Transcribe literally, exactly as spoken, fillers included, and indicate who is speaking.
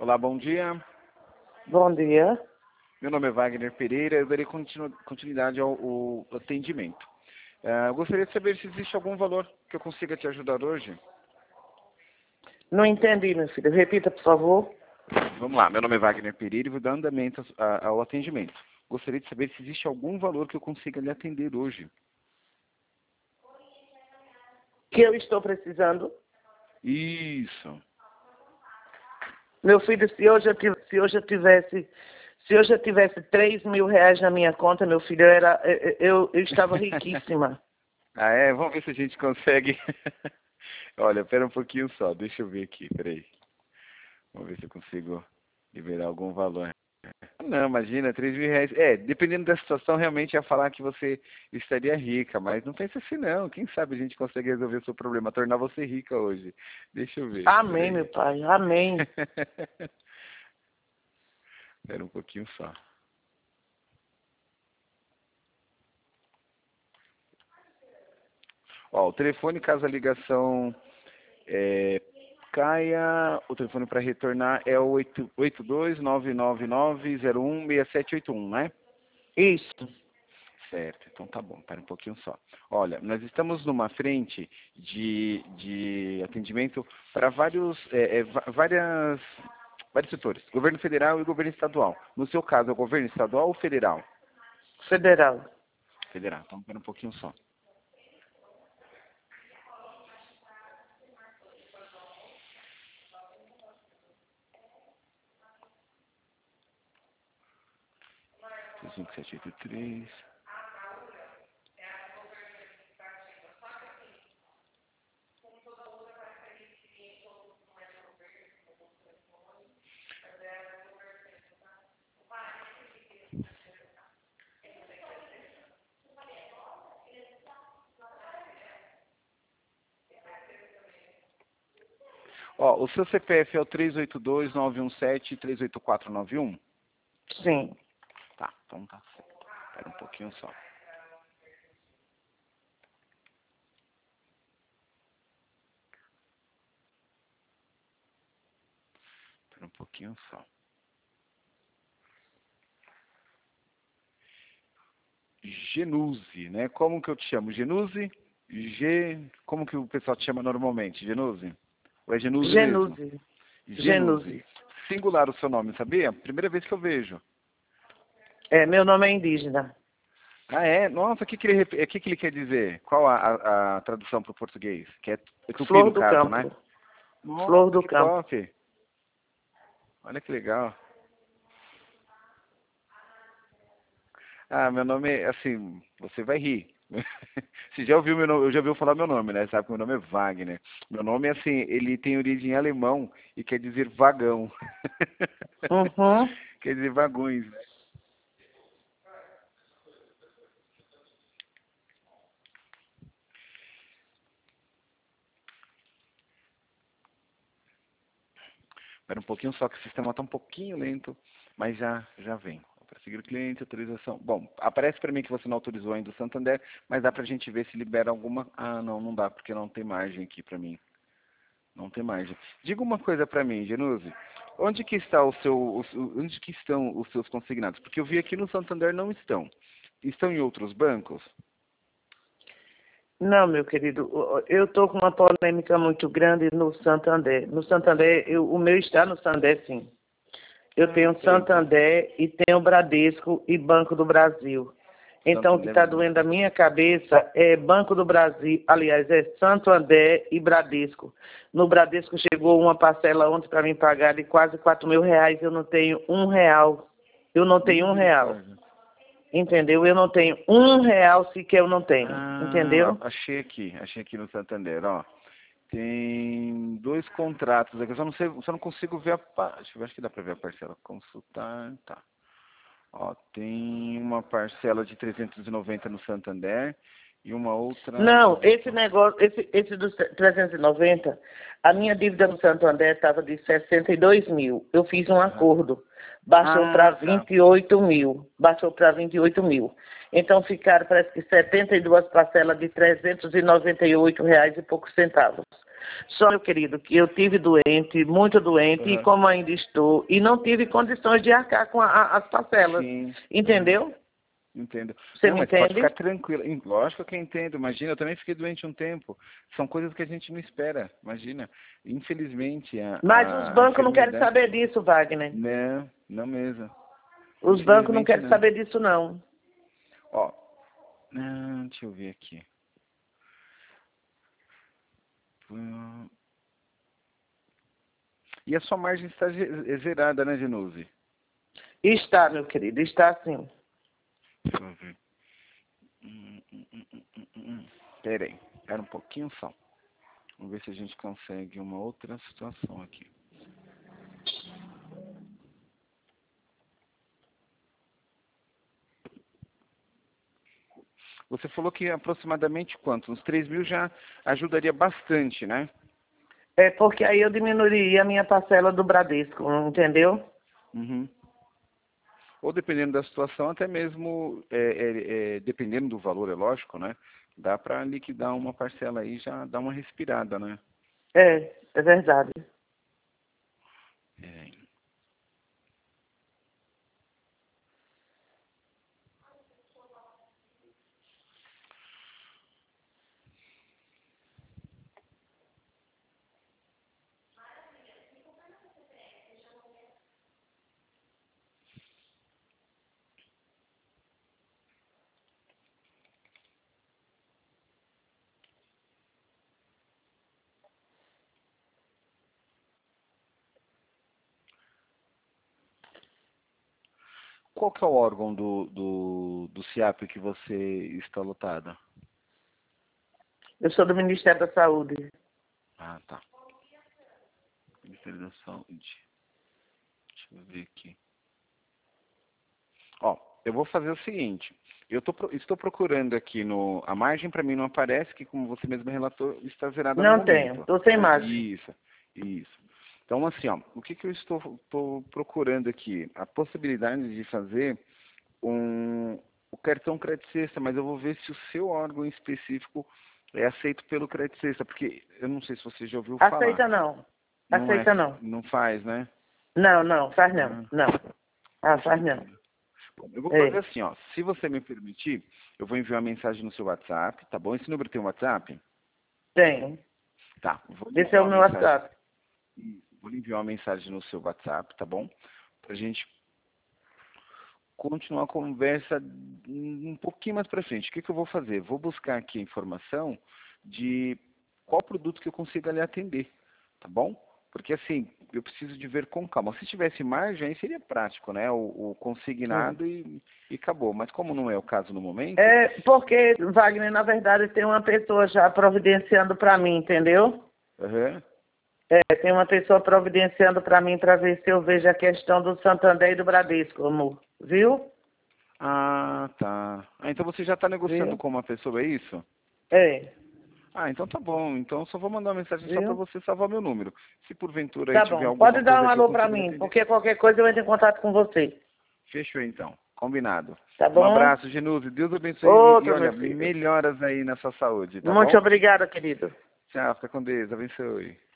Speaker 1: Olá, bom dia.
Speaker 2: Bom dia.
Speaker 1: Meu nome é Wagner Pereira, eu darei continu continuidade ao, ao atendimento. Uh, eu gostaria de saber se existe algum valor que eu consiga te ajudar hoje.
Speaker 2: Não entendi, meu filho. Repita, por favor.
Speaker 1: Vamos lá, meu nome é Wagner Pereira e vou dar andamento ao atendimento. Gostaria de saber se existe algum valor que eu consiga lhe atender hoje.
Speaker 2: Que eu estou precisando?
Speaker 1: Isso.
Speaker 2: Meu filho, se hoje eu tivesse, se hoje eu tivesse, se hoje eu tivesse três mil reais na minha conta, meu filho, eu, era, eu, eu, eu estava riquíssima.
Speaker 1: Ah, é? Vamos ver se a gente consegue. Olha, pera um pouquinho só, deixa eu ver aqui, peraí. Vamos ver se eu consigo liberar algum valor. Não, imagina, três mil reais. É, dependendo da situação, realmente ia falar que você estaria rica, mas não pense assim não. Quem sabe a gente consegue resolver o seu problema, tornar você rica hoje. Deixa eu ver.
Speaker 2: Amém, meu pai, amém.
Speaker 1: Espera um pouquinho só. Ó, o telefone, caso a ligação é, caia, o telefone para retornar é o oito dois nove nove nove zero um seis sete oito um, né?
Speaker 2: Isso.
Speaker 1: Certo, então tá bom, para um pouquinho só. Olha, nós estamos numa frente de, de atendimento para vários, é, é, várias, vários setores, governo federal e governo estadual. No seu caso, é o governo estadual ou federal?
Speaker 2: Federal.
Speaker 1: Federal, então para um pouquinho só. cinco sete oito três. Ó, o seu C P F é o três oito dois nove um sete três oito quatro nove um?
Speaker 2: Sim.
Speaker 1: Tá, então tá certo. Espera um pouquinho só. Espera um pouquinho só. Genuzi, né? Como que eu te chamo? Genuzi? G... Como que o pessoal te chama normalmente? Genuzi? Ou é Genuzi mesmo?
Speaker 2: Genuzi.
Speaker 1: Genuzi.
Speaker 2: Genuzi.
Speaker 1: Singular o seu nome, sabia? Primeira vez que eu vejo.
Speaker 2: É, meu nome é indígena.
Speaker 1: Ah, é? Nossa, o que, que, ele, o que, que ele quer dizer? Qual a, a, a tradução para o português? Que é, é tupi,
Speaker 2: Flor
Speaker 1: no
Speaker 2: do
Speaker 1: caso,
Speaker 2: campo.
Speaker 1: né? Nossa,
Speaker 2: Flor do
Speaker 1: que
Speaker 2: campo.
Speaker 1: top! Olha que legal. Ah, meu nome é, assim, você vai rir. Você já ouviu meu nome, eu já ouviu falar meu nome, né? Sabe que meu nome é Wagner. Meu nome, assim, ele tem origem alemão e quer dizer vagão.
Speaker 2: Uhum.
Speaker 1: Quer dizer vagões, né? Espera um pouquinho só que o sistema está um pouquinho lento, mas já, já vem. Para seguir o cliente, autorização. Bom, aparece para mim que você não autorizou ainda o Santander, mas dá para a gente ver se libera alguma... Ah, não, não dá, porque não tem margem aqui para mim. Não tem margem. Diga uma coisa para mim, Genuzi. Onde que está o seu, o, onde que estão os seus consignados? Porque eu vi aqui no Santander não estão. Estão em outros bancos?
Speaker 2: Não, meu querido, eu estou com uma polêmica muito grande no Santander. No Santander, eu, o meu está no Santander, sim. Eu
Speaker 1: Ah,
Speaker 2: tenho Santander e tenho Bradesco e Banco do Brasil. Então, o que está doendo a minha cabeça é Banco do Brasil, aliás, é Santander e Bradesco. No Bradesco chegou uma parcela ontem para mim pagar de quase quatro mil reais. Eu não tenho um real. Eu não tenho um real. Entendeu? Eu não tenho um real sequer, eu não tenho.
Speaker 1: Ah,
Speaker 2: Entendeu?
Speaker 1: achei aqui, achei aqui no Santander, ó. Tem dois contratos aqui, eu só não sei, só não consigo ver a, deixa eu ver, acho que dá para ver a parcela. Consultar, tá. Ó, tem uma parcela de trezentos e noventa no Santander e uma outra...
Speaker 2: Não, esse negócio, esse, esse dos trezentos e noventa, a minha dívida no Santander estava de sessenta e dois mil. Eu fiz um acordo, baixou
Speaker 1: Ah,
Speaker 2: para
Speaker 1: tá.
Speaker 2: vinte e oito mil. Baixou para vinte e oito mil. Então ficaram, parece que setenta e duas parcelas de trezentos e noventa e oito reais e poucos centavos. Só, meu querido, que eu tive doente, muito doente,
Speaker 1: Uhum.
Speaker 2: e como ainda estou, e não tive condições de arcar com a, a, as parcelas.
Speaker 1: Sim.
Speaker 2: Entendeu?
Speaker 1: Uhum. Entendo.
Speaker 2: Você
Speaker 1: Não,
Speaker 2: me
Speaker 1: mas pode
Speaker 2: entende?
Speaker 1: ficar tranquilo. Em- Lógico que eu entendo. Imagina, eu também fiquei doente um tempo. São coisas que a gente não espera. Imagina. Infelizmente, a,
Speaker 2: Mas os
Speaker 1: a, a
Speaker 2: bancos não querem
Speaker 1: enfermidade.
Speaker 2: saber disso, Wagner.
Speaker 1: Não, não mesmo.
Speaker 2: Os bancos não
Speaker 1: Infelizmente,
Speaker 2: querem
Speaker 1: não.
Speaker 2: saber disso, não.
Speaker 1: Ó, ah, deixa eu ver aqui. Hum, E a sua margem está ze- zerada, né, Genuse?
Speaker 2: Está, meu querido, está sim.
Speaker 1: Deixa eu ver. Hum, hum, hum, hum, hum, hum. Pera aí. Espera um pouquinho só. Vamos ver se a gente consegue uma outra situação aqui. Você falou que aproximadamente quanto? Uns três mil já ajudaria bastante, né?
Speaker 2: É porque aí eu diminuiria a minha parcela do Bradesco, entendeu?
Speaker 1: Uhum. Ou dependendo da situação, até mesmo, é, é, é, dependendo do valor, é lógico, né? Dá para liquidar uma parcela aí e já dá uma respirada, né?
Speaker 2: É, é verdade.
Speaker 1: É. Qual que é o órgão do, do, do SIAP que você está lotada?
Speaker 2: Eu sou do Ministério da Saúde.
Speaker 1: Ah, tá. Ministério da Saúde. Deixa eu ver aqui. Ó, eu vou fazer o seguinte. Eu tô, pro- estou procurando aqui no... A margem para mim não aparece, que como você mesmo relatou, está zerada no
Speaker 2: Não tenho,
Speaker 1: momento.
Speaker 2: estou sem
Speaker 1: Né?
Speaker 2: margem.
Speaker 1: Isso, isso. Então, assim, ó, o que, que eu estou, estou procurando aqui? A possibilidade de fazer um, o cartão Credit Sexta, mas eu vou ver se o seu órgão específico é aceito pelo Credit Sexta, porque eu não sei se você já ouviu falar.
Speaker 2: Aceita não.
Speaker 1: Não é,
Speaker 2: Aceita não.
Speaker 1: não faz, né?
Speaker 2: Não, não, faz não.
Speaker 1: Ah,
Speaker 2: Não. Ah,
Speaker 1: puxa
Speaker 2: faz não.
Speaker 1: vida. Bom, eu vou fazer
Speaker 2: É,
Speaker 1: assim, ó. Se você me permitir, eu vou enviar uma mensagem no seu WhatsApp, tá bom? Esse número tem um WhatsApp?
Speaker 2: tenho.
Speaker 1: Tá. Vou lhe
Speaker 2: Esse é
Speaker 1: enviar
Speaker 2: o
Speaker 1: uma
Speaker 2: meu
Speaker 1: mensagem.
Speaker 2: WhatsApp.
Speaker 1: Vou lhe enviar uma mensagem no seu WhatsApp, tá bom? Pra gente continuar a conversa um pouquinho mais pra frente. O que, que eu vou fazer? Vou buscar aqui a informação de qual produto que eu consiga lhe atender, tá bom? Porque assim, eu preciso de ver com calma. Se tivesse margem, aí seria prático, né? O, o
Speaker 2: Hum.
Speaker 1: consignado e, e acabou. Mas como não é o caso no momento,
Speaker 2: É porque, Wagner, na verdade, tem uma pessoa já providenciando para mim, entendeu?
Speaker 1: aham.
Speaker 2: É, tem uma pessoa providenciando para mim para ver se eu vejo a questão do Santander e do Bradesco, amor. Viu?
Speaker 1: Ah, tá. Ah, então você já está negociando
Speaker 2: Viu?
Speaker 1: com uma pessoa, é isso?
Speaker 2: É,
Speaker 1: Ah, então tá bom. Então eu só vou mandar uma mensagem só para
Speaker 2: viu?
Speaker 1: você salvar meu número. Se porventura aí
Speaker 2: Tá
Speaker 1: tiver
Speaker 2: bom.
Speaker 1: alguma
Speaker 2: Pode dar
Speaker 1: coisa
Speaker 2: um
Speaker 1: que eu
Speaker 2: alô para
Speaker 1: consiga lhe
Speaker 2: mim,
Speaker 1: atender.
Speaker 2: porque qualquer coisa eu entro em contato com você.
Speaker 1: Fechou então. Combinado.
Speaker 2: Tá
Speaker 1: Um
Speaker 2: bom?
Speaker 1: abraço, Genuse. Deus abençoe e, e
Speaker 2: Outro,
Speaker 1: olha,
Speaker 2: meu filho.
Speaker 1: melhoras aí na sua saúde, tá
Speaker 2: Muito
Speaker 1: bom?
Speaker 2: obrigada, querido.
Speaker 1: Tchau, fica com Deus. Abençoe.